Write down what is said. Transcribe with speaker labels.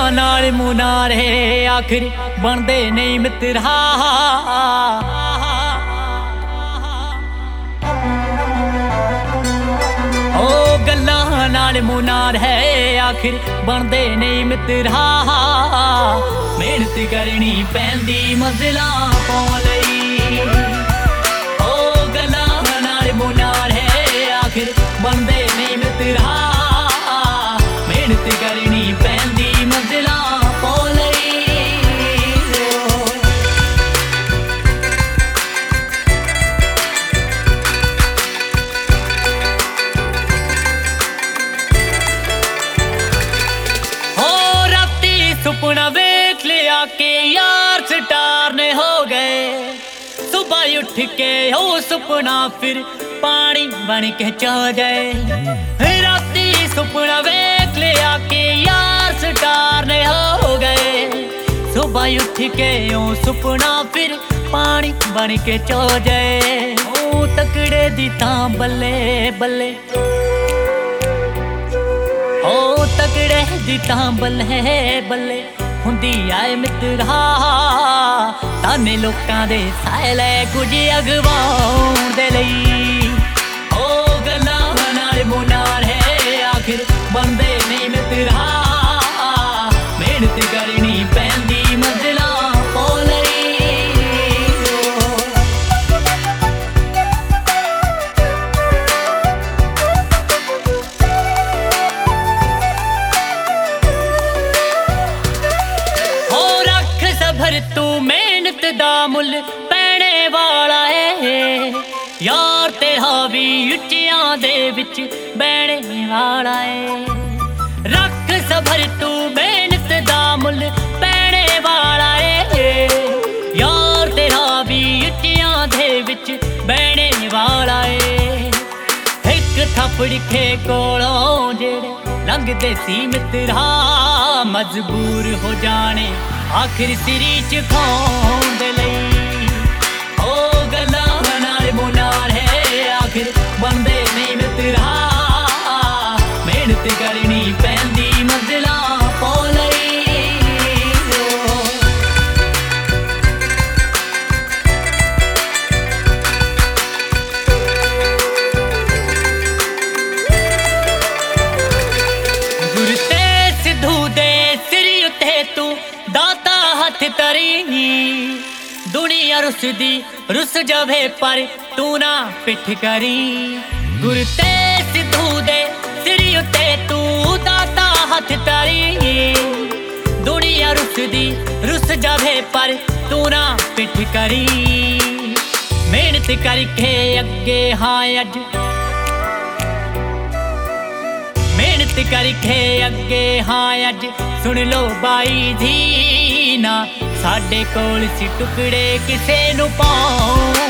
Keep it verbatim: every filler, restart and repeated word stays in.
Speaker 1: नाल मुनारे आखिर बनदे नहीं मित्रा। ओ गल्लां नाल मुनार है आखिर बनदे नहीं मित्रा। मेहनत करनी पैंदी मंजिलां पाउण लई। ओ गल्लां नाल मुनार है आखिर बनदे नहीं मित्रा। मेहनत करनी पैंदी मंजिलां पाउण लई। हो राती सुपना वेख लिया के यार स्टार ने हो गए। सुबह उठ के हो सुपना फिर पानी बन के चल जाए। राती सुपना वेख लिया के यार स्टार ने हो गए। सुबह उठ के ओ सुपना फिर पानी बन के चल जाए। ओ तकड़े दी तां बल्ले बल्ले, ओ तकड़े दी तां बल्ले बल्ले हुंदी आए मित्रा। ताने लोकां दे साले कुछ अगवाउण दे लई। ओ गल्लां नाल मुनार है आखिर बनदे नहीं मित्रा। मेहनत करनी पैंदी मंजिलां पाउण लई। हो रख सबर तू मेहनत दा मुल पैणे वाला है। यार तेरा भी उच्चियां दे विच बैणे वाला है। रख सबर तू मेहनत दा मुल पैणे वाला है। यार तेरा भी उच्चियां दे विच बैणे वाला है। एक थप्पड़ खे कोलों जेड़े लंघदे सी मित्रा। मजबूर हो जाने आखिर सिरी च खाउण दे लई। ओ गल्लां नाल मुनार है आखिर बनदे नहीं मित्रा। मेहनत करनी पैंदी मंजिलां पाउण लई। गुर ते सिद्धू दे सिर उत्ते तू दाता हथ तरी। दुनिया रुसदी रुस जावे पर तू ना पिठ करी। गुर ते सिद्धू दे सिर उत्ते तू दाता हथ तरी। दुनिया रुसदी रुस जावे पर तू ना पिठ करी। मेहनत करके अगे हाँ अज, मेहनत करके अगे हाँ अज सुन लो बाई धी ना। साडे कोल सी टुकड़े किसे नू पाउण